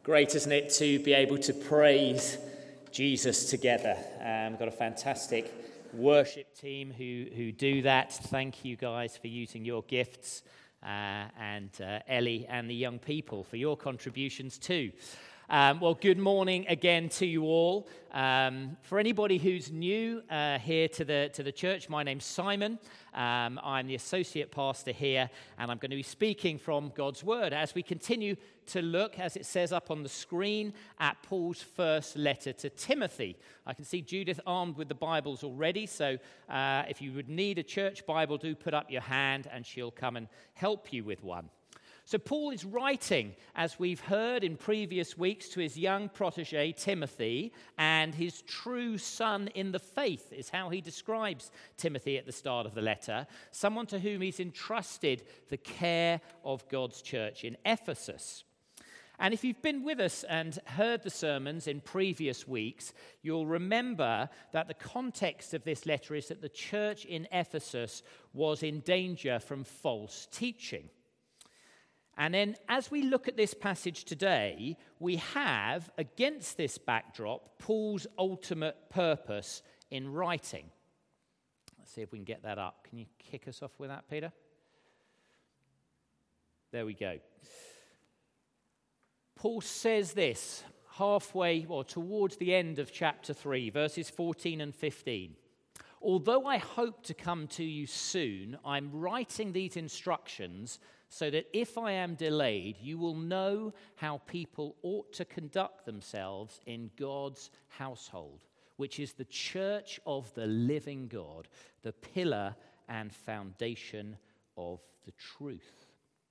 Great, isn't it, to be able to praise Jesus together. We've got a fantastic worship team who do that. Thank you guys for using your gifts, and Ellie and the young people for your contributions too. Well, good morning again to you all. For anybody who's new here to the church, my name's Simon. I'm the associate pastor here, and I'm going to be speaking from God's Word as we continue to look, as it says up on the screen, at Paul's first letter to Timothy. I can see Judith armed with the Bibles already, so if you would need a church Bible, do put up your hand, and she'll come and help you with one. So Paul is writing, as we've heard in previous weeks, to his young protege, Timothy, and his true son in the faith is how he describes Timothy at the start of the letter, someone to whom he's entrusted the care of God's church in Ephesus. And if you've been with us and heard the sermons in previous weeks, you'll remember that the context of this letter is that the church in Ephesus was in danger from false teaching. And then as we look at this passage today, we have, against this backdrop, Paul's ultimate purpose in writing. Let's see if we can get that up. Can you kick us off with that, Peter? There we go. Paul says this halfway, or towards the end of chapter 3, verses 14 and 15. Although I hope to come to you soon, I'm writing these instructions so that if I am delayed, you will know how people ought to conduct themselves in God's household, which is the church of the living God, the pillar and foundation of the truth.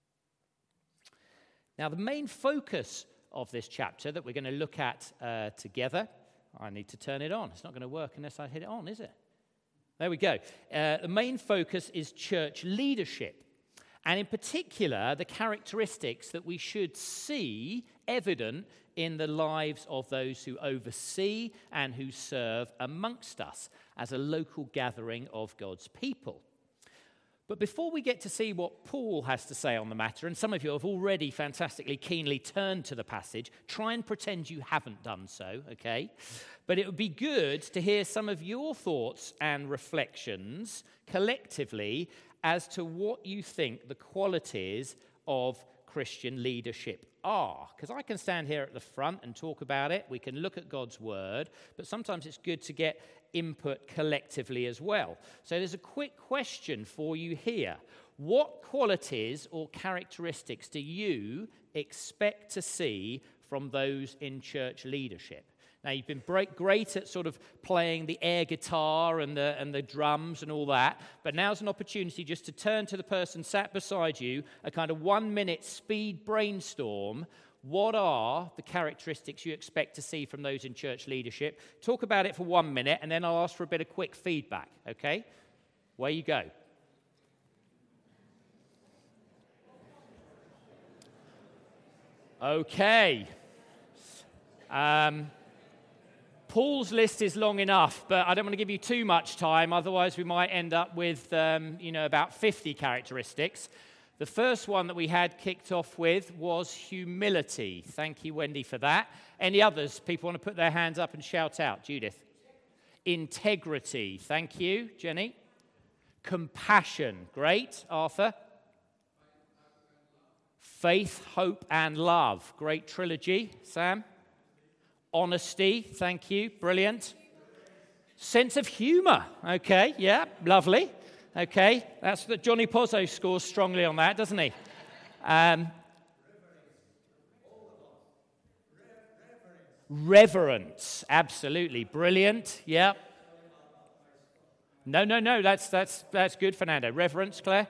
Now, the main focus of this chapter that we're going to look at together, I need to turn it on. It's not going to work unless I hit it on, is it? There we go. The main focus is church leadership. And in particular, the characteristics that we should see evident in the lives of those who oversee and who serve amongst us as a local gathering of God's people. But before we get to see what Paul has to say on the matter, and some of you have already fantastically keenly turned to the passage, try and pretend you haven't done so, okay? But it would be good to hear some of your thoughts and reflections collectively as to what you think the qualities of Christian leadership are. Because I can stand here at the front and talk about it. We can look at God's word, but sometimes it's good to get input collectively as well. So there's a quick question for you here. What qualities or characteristics do you expect to see from those in church leadership? Now, you've been great at sort of playing the air guitar and the drums and all that, but now's an opportunity just to turn to the person sat beside you, a kind of 1-minute speed brainstorm. What are the characteristics you expect to see from those in church leadership? Talk about it for 1 minute, and then I'll ask for a bit of quick feedback, okay? Where you go. Okay. Paul's list is long enough, but I don't want to give you too much time, otherwise we might end up with, about 50 characteristics. The first one that we had kicked off with was humility. Thank you, Wendy, for that. Any others? People want to put their hands up and shout out. Judith. Integrity. Thank you, Jenny. Compassion. Great. Arthur. Faith, hope, and love. Great trilogy. Sam. Honesty, thank you, brilliant. Sense of humor, okay, yeah, lovely. Okay, that's that. Johnny Pozzo scores strongly on that, doesn't he? Reverence, absolutely, brilliant, yeah. No, that's good, Fernando. Reverence, Claire?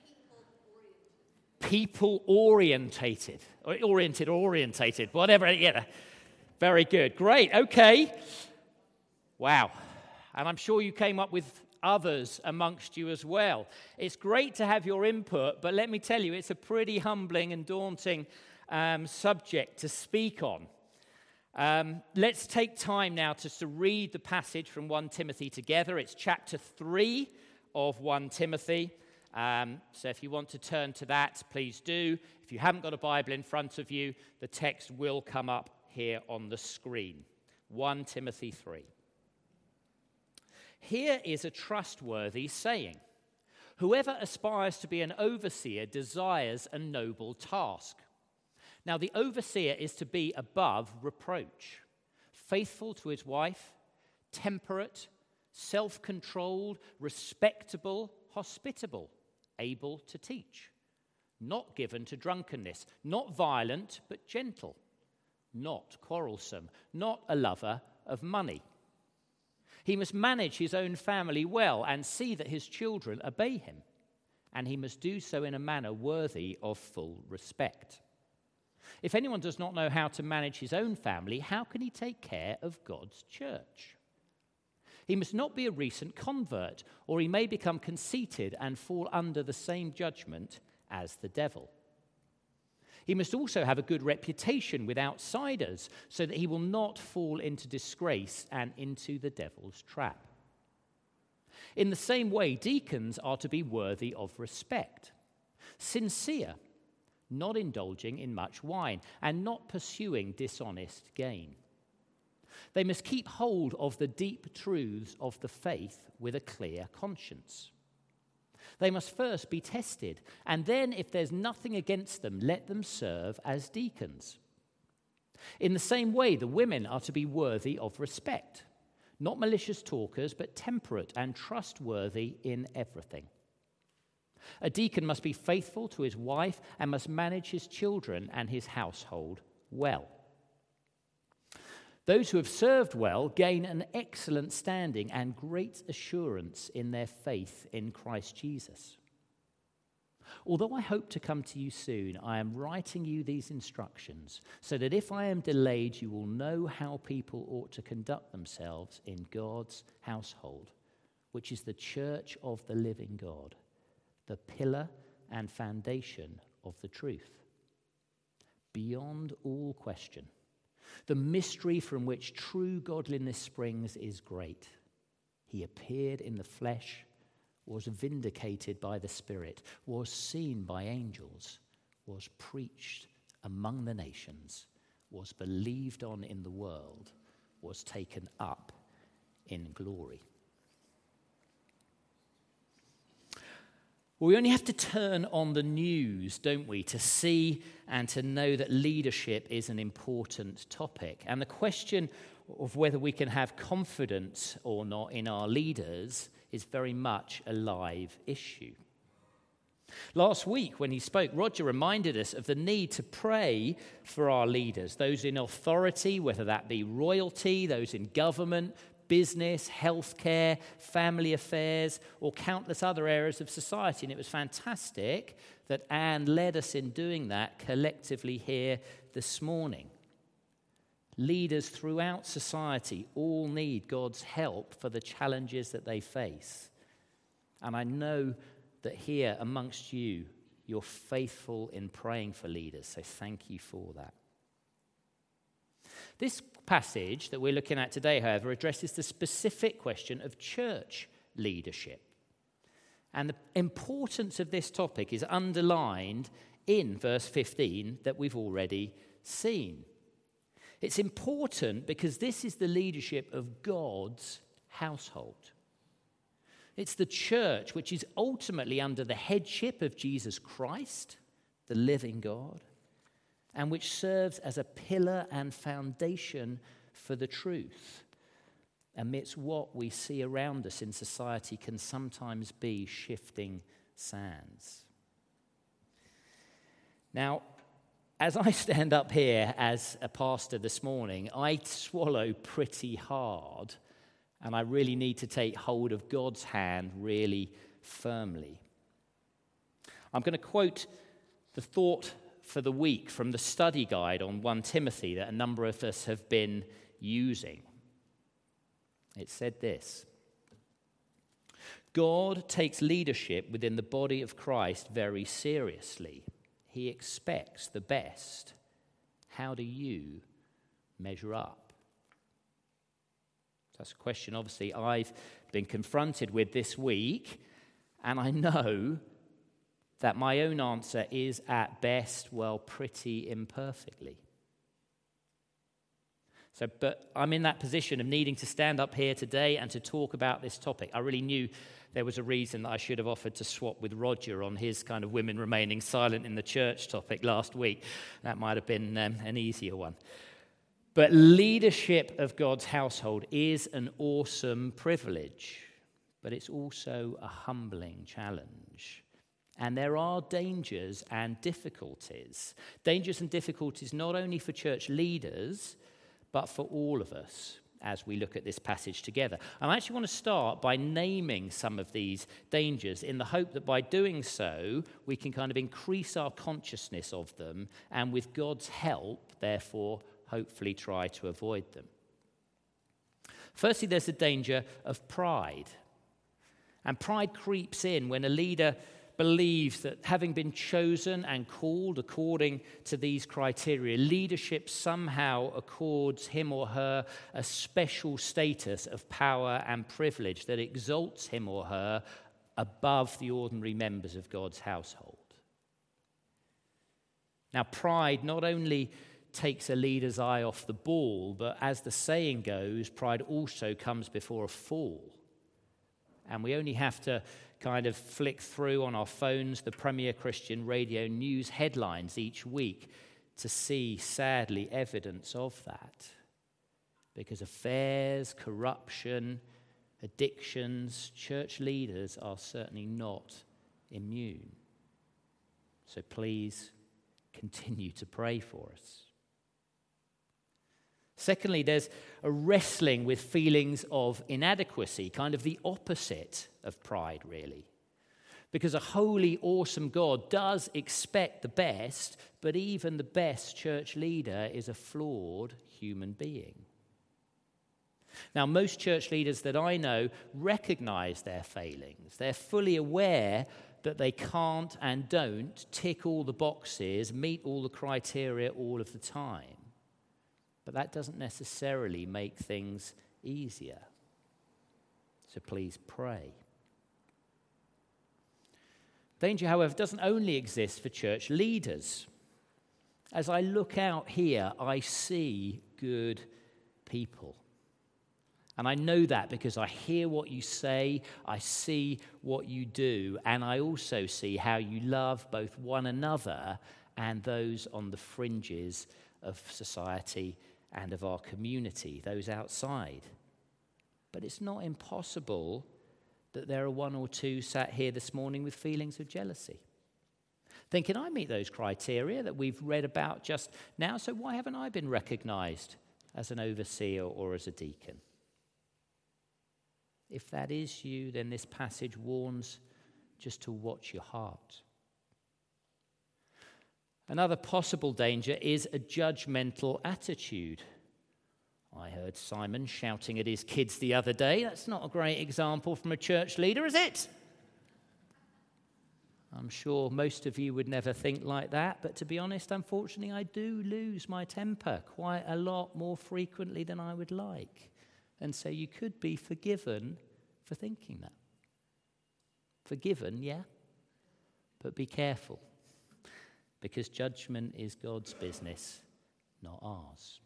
People-orientated, orientated, whatever, yeah. Very good. Great. Okay. Wow. And I'm sure you came up with others amongst you as well. It's great to have your input, but let me tell you, it's a pretty humbling and daunting subject to speak on. Let's take time now just to read the passage from 1 Timothy together. It's chapter 3 of 1 Timothy. So if you want to turn to that, please do. If you haven't got a Bible in front of you, the text will come up here on the screen. 1 Timothy 3. Here is a trustworthy saying. Whoever aspires to be an overseer desires a noble task. Now, the overseer is to be above reproach, faithful to his wife, temperate, self-controlled, respectable, hospitable, able to teach, not given to drunkenness, not violent but gentle, not quarrelsome, not a lover of money. He must manage his own family well and see that his children obey him, and he must do so in a manner worthy of full respect. If anyone does not know how to manage his own family, how can he take care of God's church? He must not be a recent convert, or he may become conceited and fall under the same judgment as the devil. He must also have a good reputation with outsiders, so that he will not fall into disgrace and into the devil's trap. In the same way, deacons are to be worthy of respect, sincere, not indulging in much wine, and not pursuing dishonest gain. They must keep hold of the deep truths of the faith with a clear conscience. They must first be tested, and then, if there's nothing against them, let them serve as deacons. In the same way, the women are to be worthy of respect, not malicious talkers, but temperate and trustworthy in everything. A deacon must be faithful to his wife and must manage his children and his household well. Those who have served well gain an excellent standing and great assurance in their faith in Christ Jesus. Although I hope to come to you soon, I am writing you these instructions so that if I am delayed, you will know how people ought to conduct themselves in God's household, which is the church of the living God, the pillar and foundation of the truth. Beyond all question, the mystery from which true godliness springs is great. He appeared in the flesh, was vindicated by the Spirit, was seen by angels, was preached among the nations, was believed on in the world, was taken up in glory. We only have to turn on the news, don't we, to see and to know that leadership is an important topic. And the question of whether we can have confidence or not in our leaders is very much a live issue. Last week, when he spoke, Roger reminded us of the need to pray for our leaders, those in authority, whether that be royalty, those in government, business, healthcare, family affairs, or countless other areas of society. And it was fantastic that Anne led us in doing that collectively here this morning. Leaders throughout society all need God's help for the challenges that they face. And I know that here amongst you, you're faithful in praying for leaders, so thank you for that. This passage that we're looking at today, however, addresses the specific question of church leadership. And the importance of this topic is underlined in verse 15 that we've already seen. It's important because this is the leadership of God's household. It's the church which is ultimately under the headship of Jesus Christ, the living God, and which serves as a pillar and foundation for the truth, amidst what we see around us in society can sometimes be shifting sands. Now, as I stand up here as a pastor this morning, I swallow pretty hard, and I really need to take hold of God's hand really firmly. I'm going to quote the thought for the week from the study guide on 1 Timothy that a number of us have been using. It said this: God takes leadership within the body of Christ very seriously. He expects the best. How do you measure up? That's a question, obviously, I've been confronted with this week, and I know that my own answer is at best, well, pretty imperfectly. But I'm in that position of needing to stand up here today and to talk about this topic. I really knew there was a reason that I should have offered to swap with Roger on his kind of women remaining silent in the church topic last week. That might have been an easier one. But leadership of God's household is an awesome privilege, but it's also a humbling challenge. And there are dangers and difficulties. Dangers and difficulties not only for church leaders, but for all of us as we look at this passage together. I actually want to start by naming some of these dangers in the hope that by doing so, we can kind of increase our consciousness of them and with God's help, therefore, hopefully try to avoid them. Firstly, there's the danger of pride. And pride creeps in when a leader believes that having been chosen and called according to these criteria, leadership somehow accords him or her a special status of power and privilege that exalts him or her above the ordinary members of God's household. Now, pride not only takes a leader's eye off the ball, but as the saying goes, pride also comes before a fall. And we only have to kind of flick through on our phones the Premier Christian Radio news headlines each week to see, sadly, evidence of that. Because affairs, corruption, addictions, church leaders are certainly not immune. So please continue to pray for us. Secondly, there's a wrestling with feelings of inadequacy, kind of the opposite of pride, really. Because a holy, awesome God does expect the best, but even the best church leader is a flawed human being. Now, most church leaders that I know recognize their failings. They're fully aware that they can't and don't tick all the boxes, meet all the criteria all of the time. But that doesn't necessarily make things easier. So please pray. Danger, however, doesn't only exist for church leaders. As I look out here, I see good people. And I know that because I hear what you say, I see what you do, and I also see how you love both one another and those on the fringes of society and of our community, those outside. But it's not impossible that there are one or two sat here this morning with feelings of jealousy, thinking, I meet those criteria that we've read about just now, so why haven't I been recognized as an overseer or as a deacon? If that is you, then this passage warns just to watch your heart. Another possible danger is a judgmental attitude. I heard Simon shouting at his kids the other day. That's not a great example from a church leader, is it? I'm sure most of you would never think like that, but to be honest, unfortunately, I do lose my temper quite a lot more frequently than I would like. And so you could be forgiven for thinking that. Forgiven, yeah, but be careful. Because judgment is God's business, not ours.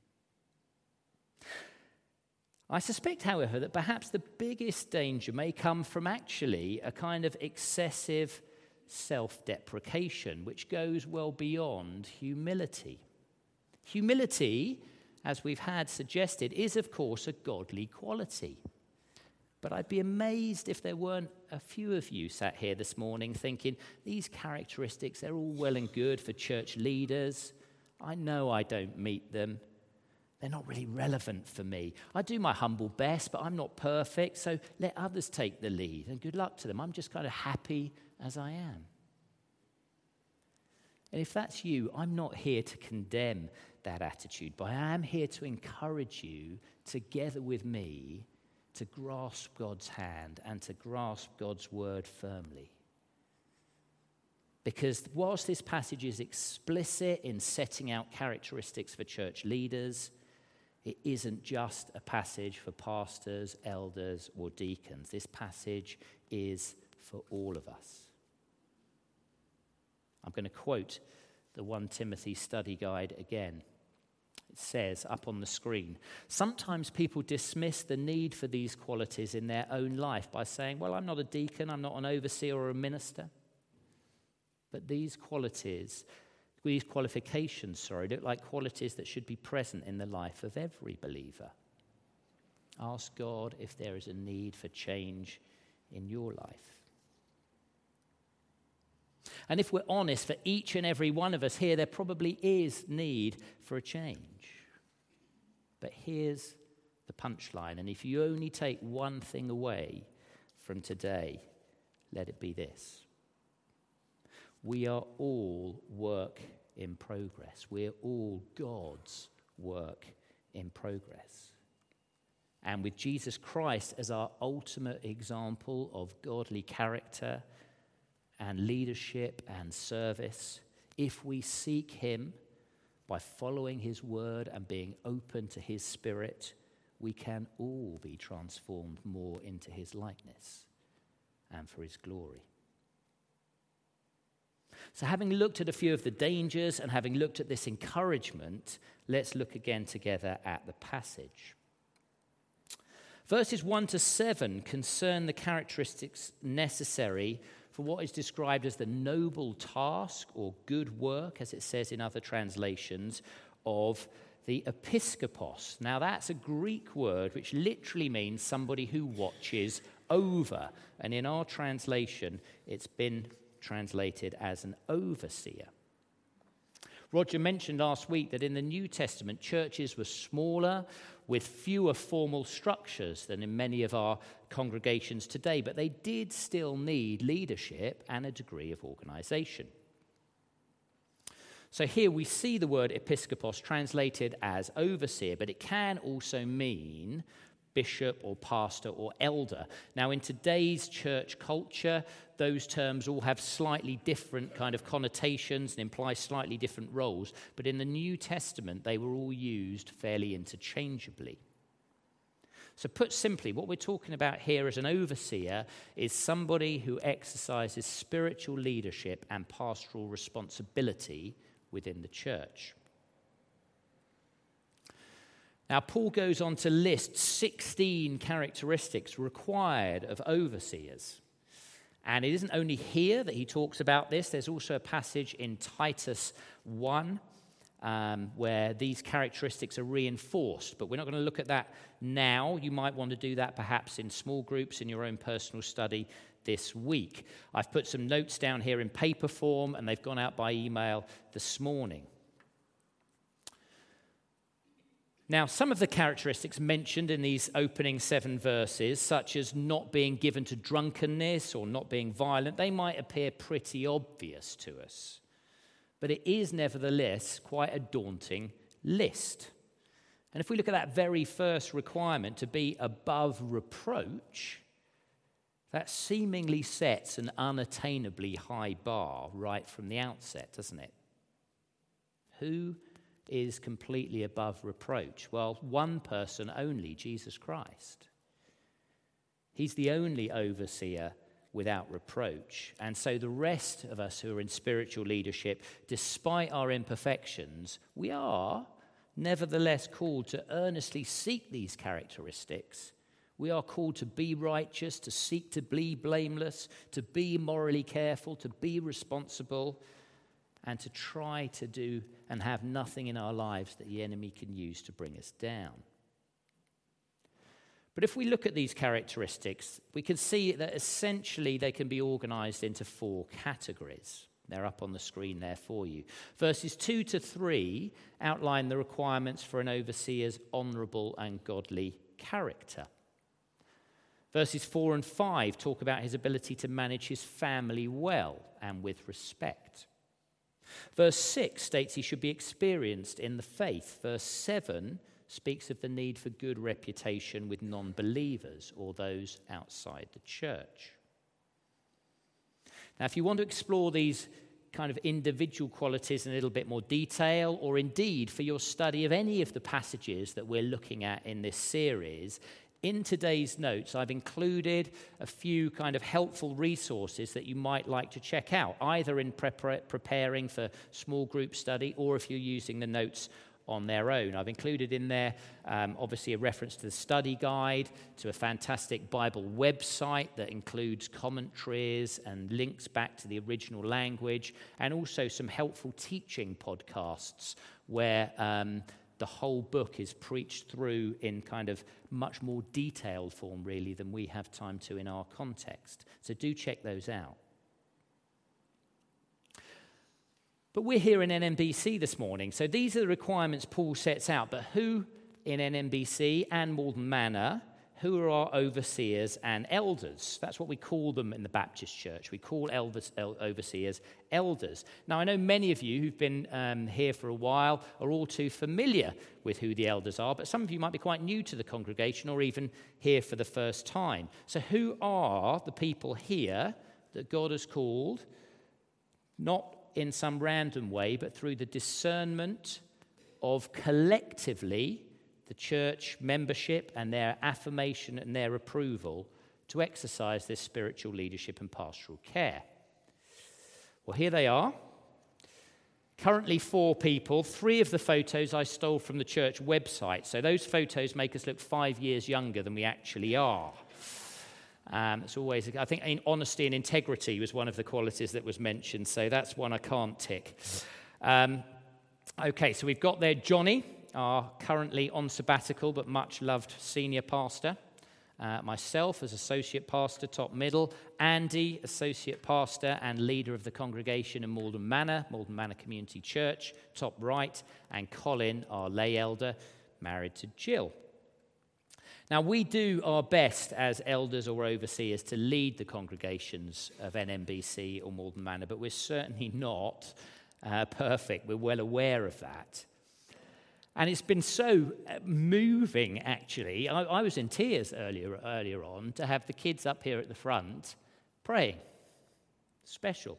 I suspect, however, that perhaps the biggest danger may come from actually a kind of excessive self-deprecation, which goes well beyond humility. Humility, as we've had suggested, is, of course, a godly quality. But I'd be amazed if there weren't a few of you sat here this morning thinking, these characteristics, they're all well and good for church leaders. I know I don't meet them. They're not really relevant for me. I do my humble best, but I'm not perfect, so let others take the lead, and good luck to them. I'm just kind of happy as I am. And if that's you, I'm not here to condemn that attitude, but I am here to encourage you, together with me, to grasp God's hand and to grasp God's word firmly. Because whilst this passage is explicit in setting out characteristics for church leaders, it isn't just a passage for pastors, elders, or deacons. This passage is for all of us. I'm going to quote the 1 Timothy study guide again. It says up on the screen, sometimes people dismiss the need for these qualities in their own life by saying, well, I'm not a deacon, I'm not an overseer or a minister. But these qualifications, look like qualities that should be present in the life of every believer. Ask God if there is a need for change in your life. And if we're honest, for each and every one of us here, there probably is need for a change. But here's the punchline, and if you only take one thing away from today, let it be this. We are all work in progress. We're all God's work in progress. And with Jesus Christ as our ultimate example of godly character and leadership and service, if we seek him by following his word and being open to his spirit, we can all be transformed more into his likeness and for his glory. So having looked at a few of the dangers and having looked at this encouragement, let's look again together at the passage. Verses 1 to 7 concern the characteristics necessary for what is described as the noble task or good work, as it says in other translations, of the episkopos. Now that's a Greek word which literally means somebody who watches over. And in our translation, it's been translated as an overseer. Roger mentioned last week that in the New Testament, churches were smaller with fewer formal structures than in many of our congregations today, but they did still need leadership and a degree of organization. So here we see the word episkopos translated as overseer, but it can also mean bishop or pastor or elder. Now, in today's church culture, those terms all have slightly different kind of connotations and imply slightly different roles. But in the New Testament, they were all used fairly interchangeably. So put simply, what we're talking about here as an overseer is somebody who exercises spiritual leadership and pastoral responsibility within the church. Now, Paul goes on to list 16 characteristics required of overseers. And it isn't only here that he talks about this. There's also a passage in Titus 1 where these characteristics are reinforced. But we're not going to look at that now. You might want to do that perhaps in small groups in your own personal study this week. I've put some notes down here in paper form, and they've gone out by email this morning. Now, some of the characteristics mentioned in these opening 7 verses, such as not being given to drunkenness or not being violent, they might appear pretty obvious to us. But it is nevertheless quite a daunting list. And if we look at that very first requirement, to be above reproach, that seemingly sets an unattainably high bar right from the outset, doesn't it? Who is completely above reproach? Well, one person only, Jesus Christ. He's the only overseer without reproach. And so the rest of us who are in spiritual leadership, despite our imperfections, we are nevertheless called to earnestly seek these characteristics. We are called to be righteous, to seek to be blameless, to be morally careful, to be responsible, and to try to do and have nothing in our lives that the enemy can use to bring us down. But if we look at these characteristics, we can see that essentially they can be organized into 4 categories. They're up on the screen there for you. Verses 2 to 3 outline the requirements for an overseer's honorable and godly character. Verses 4 and 5 talk about his ability to manage his family well and with respect. Verse 6 states he should be experienced in the faith. Verse 7 speaks of the need for good reputation with non-believers or those outside the church. Now, if you want to explore these kind of individual qualities in a little bit more detail, or indeed for your study of any of the passages that we're looking at in this series, In today's notes, I've included a few kind of helpful resources that you might like to check out, either in preparing for small group study or if you're using the notes on their own. I've included in there, obviously, a reference to the study guide, to a fantastic Bible website that includes commentaries and links back to the original language, and also some helpful teaching podcasts where the whole book is preached through in kind of much more detailed form, really, than we have time to in our context. So do check those out. But we're here in NMBC this morning, so these are the requirements Paul sets out. But who in NMBC and Malden Manor, who are our overseers and elders? That's what we call them in the Baptist Church. We call overseers elders. Now, I know many of you who've been here for a while are all too familiar with who the elders are, but some of you might be quite new to the congregation or even here for the first time. So who are the people here that God has called, not in some random way, but through the discernment of collectively the church membership and their affirmation and their approval to exercise this spiritual leadership and pastoral care? Well, here they are. Currently 4 people. 3 of the photos I stole from the church website. So those photos make us look 5 years younger than we actually are. It's always, I think, honesty and integrity was one of the qualities that was mentioned, so that's one I can't tick. Okay, so we've got there Johnny, our currently on sabbatical but much loved senior pastor. Myself as associate pastor, top middle. Andy, associate pastor and leader of the congregation in Malden Manor Community Church, top right. And Colin, our lay elder, married to Jill. Now, we do our best as elders or overseers to lead the congregations of NMBC or Malden Manor, but we're certainly not perfect. We're well aware of that. And it's been so moving, actually. I was in tears earlier on to have the kids up here at the front praying. Special.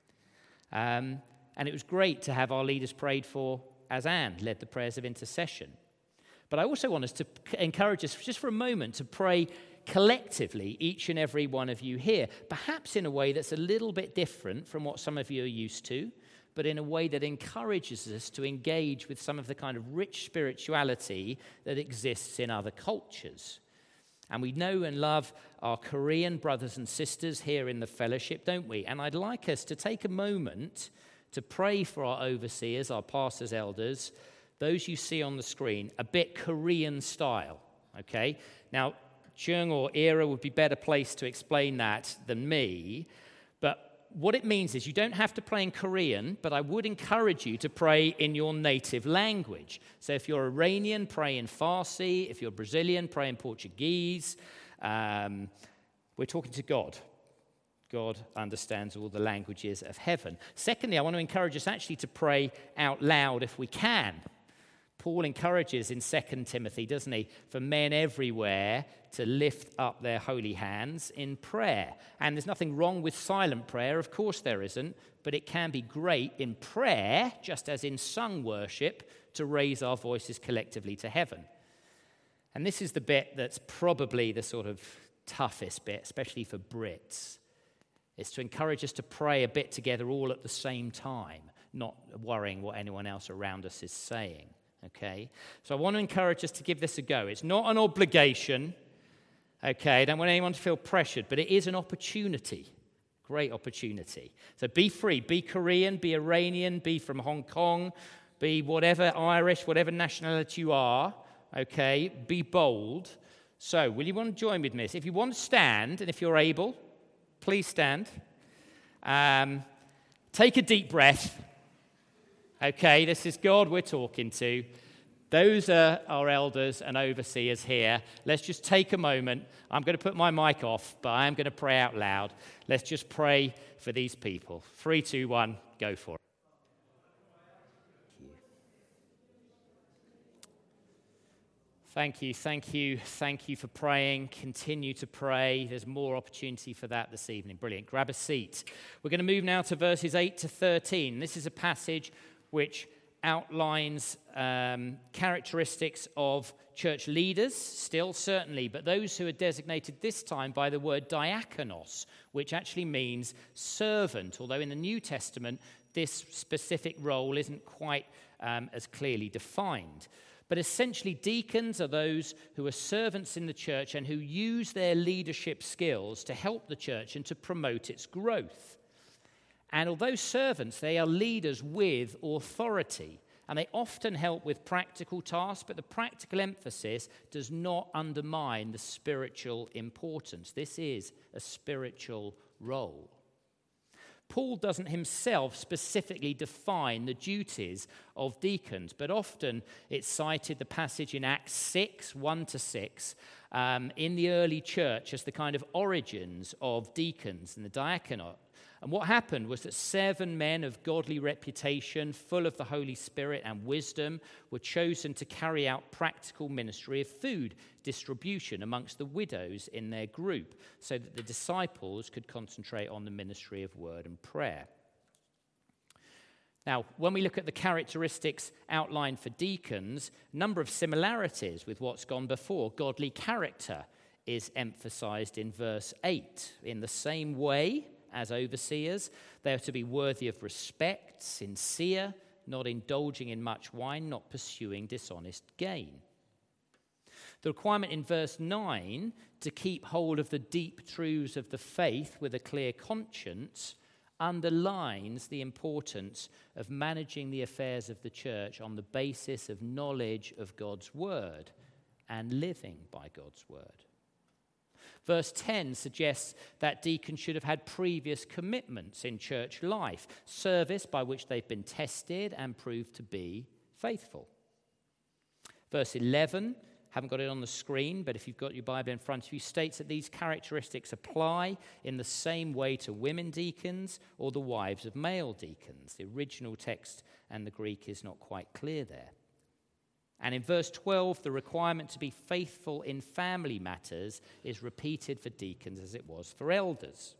And it was great to have our leaders prayed for as Anne led the prayers of intercession. But I also want us to encourage us just for a moment to pray collectively, each and every one of you here, perhaps in a way that's a little bit different from what some of you are used to, but in a way that encourages us to engage with some of the kind of rich spirituality that exists in other cultures. And we know and love our Korean brothers and sisters here in the fellowship, don't we? And I'd like us to take a moment to pray for our overseers, our pastors, elders, those you see on the screen, a bit Korean style, okay? Now, Chung or Ira would be better placed to explain that than me, but what it means is you don't have to pray in Korean, but I would encourage you to pray in your native language. So if you're Iranian, pray in Farsi. If you're Brazilian, pray in Portuguese. We're talking to God. God understands all the languages of heaven. Secondly, I want to encourage us actually to pray out loud if we can. Paul encourages in 2 Timothy, doesn't he, for men everywhere to lift up their holy hands in prayer. And there's nothing wrong with silent prayer, of course there isn't, but it can be great in prayer, just as in sung worship, to raise our voices collectively to heaven. And this is the bit that's probably the sort of toughest bit, especially for Brits. It's to encourage us to pray a bit together all at the same time, not worrying what anyone else around us is saying. Okay, so I want to encourage us to give this a go. It's not an obligation, okay? I don't want anyone to feel pressured, but it is an opportunity, great opportunity. So be free, be Korean, be Iranian, be from Hong Kong, be whatever Irish, whatever nationality you are, okay? Be bold. So will you want to join with me? If you want to stand, and if you're able, please stand. Take a deep breath. Okay, this is God we're talking to. Those are our elders and overseers here. Let's just take a moment. I'm going to put my mic off, but I am going to pray out loud. Let's just pray for these people. 3, 2, 1, go for it. Thank you for praying. Continue to pray. There's more opportunity for that this evening. Brilliant. Grab a seat. We're going to move now to verses 8 to 13. This is a passage which outlines characteristics of church leaders, still certainly, but those who are designated this time by the word diakonos, which actually means servant, although in the New Testament this specific role isn't quite as clearly defined. But essentially, deacons are those who are servants in the church and who use their leadership skills to help the church and to promote its growth. And although servants, they are leaders with authority, and they often help with practical tasks, but the practical emphasis does not undermine the spiritual importance. This is a spiritual role. Paul doesn't himself specifically define the duties of deacons, but often it's cited, the passage in Acts 6, 1-6, in the early church as the kind of origins of deacons and the diaconate. And what happened was that 7 men of godly reputation, full of the Holy Spirit and wisdom, were chosen to carry out practical ministry of food distribution amongst the widows in their group, so that the disciples could concentrate on the ministry of word and prayer. Now, when we look at the characteristics outlined for deacons, a number of similarities with what's gone before. Godly character is emphasized in verse 8. In the same way as overseers, they are to be worthy of respect, sincere, not indulging in much wine, not pursuing dishonest gain. The requirement in verse 9 to keep hold of the deep truths of the faith with a clear conscience underlines the importance of managing the affairs of the church on the basis of knowledge of God's word and living by God's word. Verse 10 suggests that deacons should have had previous commitments in church life, service by which they've been tested and proved to be faithful. Verse 11, haven't got it on the screen, but if you've got your Bible in front of you, states that these characteristics apply in the same way to women deacons or the wives of male deacons. The original text and the Greek is not quite clear there. And in verse 12, the requirement to be faithful in family matters is repeated for deacons as it was for elders.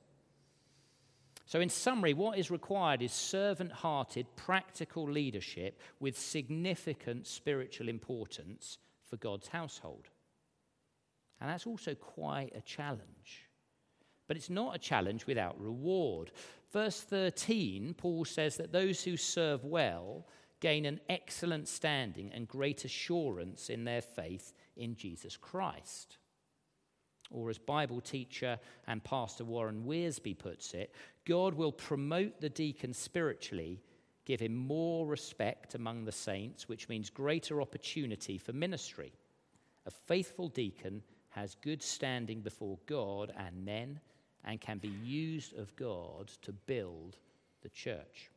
So in summary, what is required is servant-hearted, practical leadership with significant spiritual importance for God's household. And that's also quite a challenge. But it's not a challenge without reward. Verse 13, Paul says that those who serve well gain an excellent standing and great assurance in their faith in Jesus Christ. Or as Bible teacher and Pastor Warren Wiersbe puts it, God will promote the deacon spiritually, give him more respect among the saints, which means greater opportunity for ministry. A faithful deacon has good standing before God and men and can be used of God to build the church.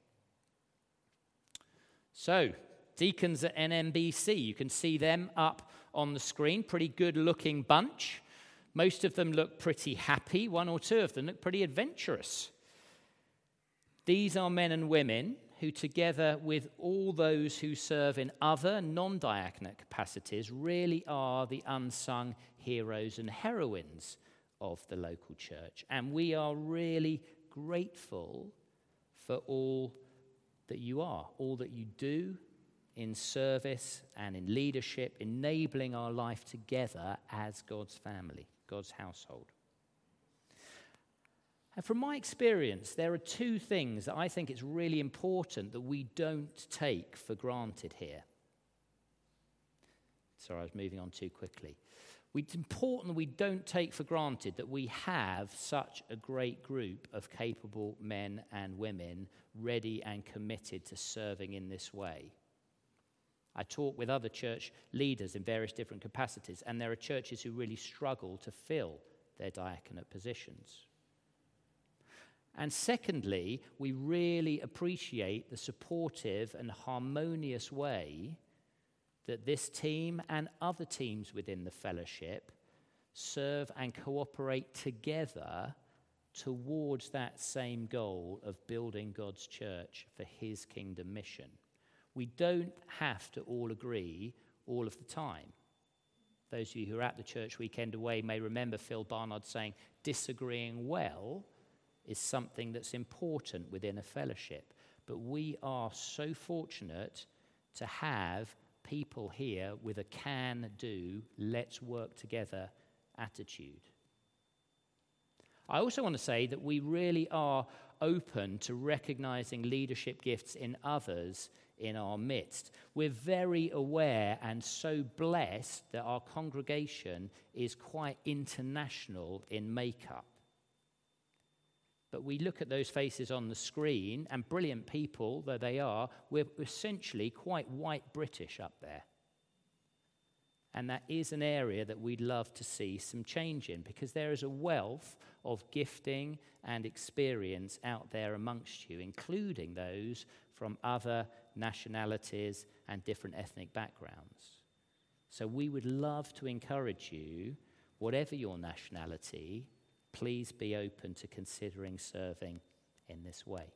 So, deacons at NMBC, you can see them up on the screen. Pretty good-looking bunch. Most of them look pretty happy. 1 or 2 of them look pretty adventurous. These are men and women who, together with all those who serve in other non-diaconate capacities, really are the unsung heroes and heroines of the local church. And we are really grateful for all that you are, all that you do in service and in leadership, enabling our life together as God's family, God's household. And from my experience, there are 2 things that I think it's really important that we don't take for granted here. Sorry, I was moving on too quickly. It's important that we don't take for granted that we have such a great group of capable men and women ready and committed to serving in this way. I talk with other church leaders in various different capacities, and there are churches who really struggle to fill their diaconate positions. And secondly, we really appreciate the supportive and harmonious way that this team and other teams within the fellowship serve and cooperate together towards that same goal of building God's church for his kingdom mission. We don't have to all agree all of the time. Those of you who are at the church weekend away may remember Phil Barnard saying, disagreeing well is something that's important within a fellowship. But we are so fortunate to have people here with a can-do, let's work together attitude. I also want to say that we really are open to recognizing leadership gifts in others in our midst. We're very aware and so blessed that our congregation is quite international in makeup. But we look at those faces on the screen, and brilliant people though they are, we're essentially quite white British up there. And that is an area that we'd love to see some change in, because there is a wealth of gifting and experience out there amongst you, including those from other nationalities and different ethnic backgrounds. So we would love to encourage you, whatever your nationality, please be open to considering serving in this way.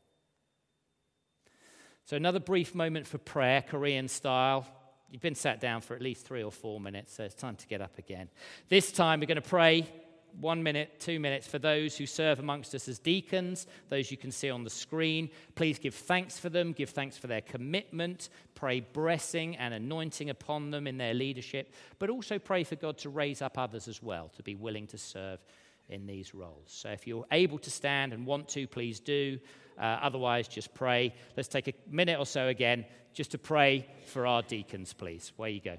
So another brief moment for prayer, Korean style. You've been sat down for at least 3 or 4 minutes, so it's time to get up again. This time we're going to pray 1 minute, 2 minutes for those who serve amongst us as deacons, those you can see on the screen. Please give thanks for them, give thanks for their commitment, pray blessing and anointing upon them in their leadership, but also pray for God to raise up others as well to be willing to serve in these roles. So if you're able to stand and want to, please do. Otherwise, just pray. Let's take a minute or so again just to pray for our deacons, please. Where you go.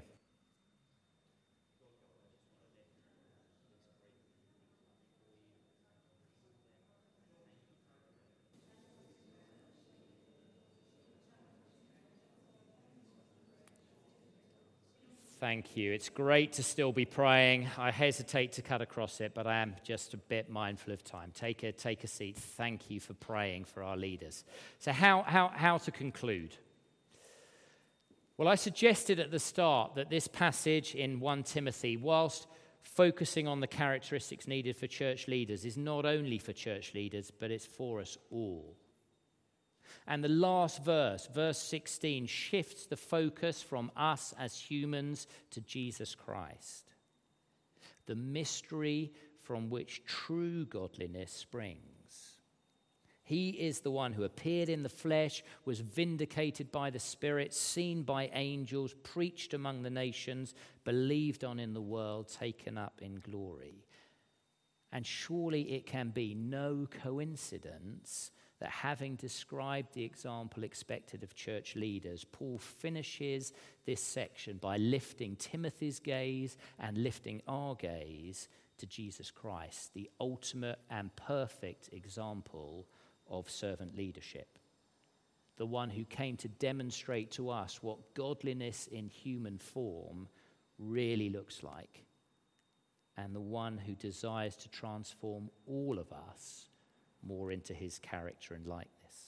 Thank you. It's great to still be praying. I hesitate to cut across it, but I am just a bit mindful of time. Take a seat. Thank you for praying for our leaders. So how to conclude? Well, I suggested at the start that this passage in 1 Timothy, whilst focusing on the characteristics needed for church leaders, is not only for church leaders, but it's for us all. And the last verse, verse 16, shifts the focus from us as humans to Jesus Christ, the mystery from which true godliness springs. He is the one who appeared in the flesh, was vindicated by the Spirit, seen by angels, preached among the nations, believed on in the world, taken up in glory. And surely it can be no coincidence that having described the example expected of church leaders, Paul finishes this section by lifting Timothy's gaze and lifting our gaze to Jesus Christ, the ultimate and perfect example of servant leadership, the one who came to demonstrate to us what godliness in human form really looks like, and the one who desires to transform all of us more into his character and likeness.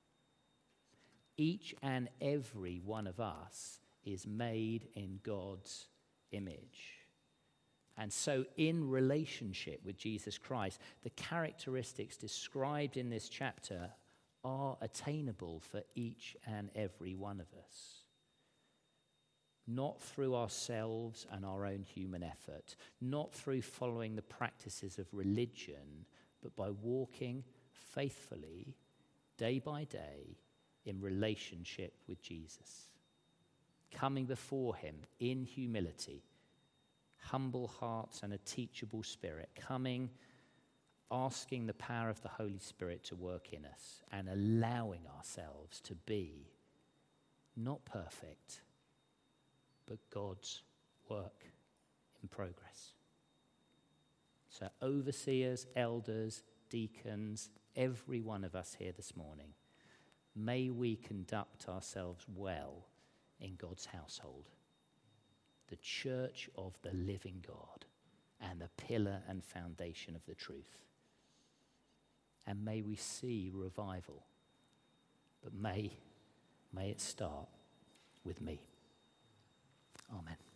Each and every one of us is made in God's image. And so in relationship with Jesus Christ, the characteristics described in this chapter are attainable for each and every one of us. Not through ourselves and our own human effort, not through following the practices of religion, but by walking faithfully, day by day, in relationship with Jesus. Coming before him in humility, humble hearts and a teachable spirit. Coming, asking the power of the Holy Spirit to work in us and allowing ourselves to be not perfect, but God's work in progress. So overseers, elders, deacons, every one of us here this morning, may we conduct ourselves well in God's household, the church of the living God and the pillar and foundation of the truth. And may we see revival, but may it start with me. Amen.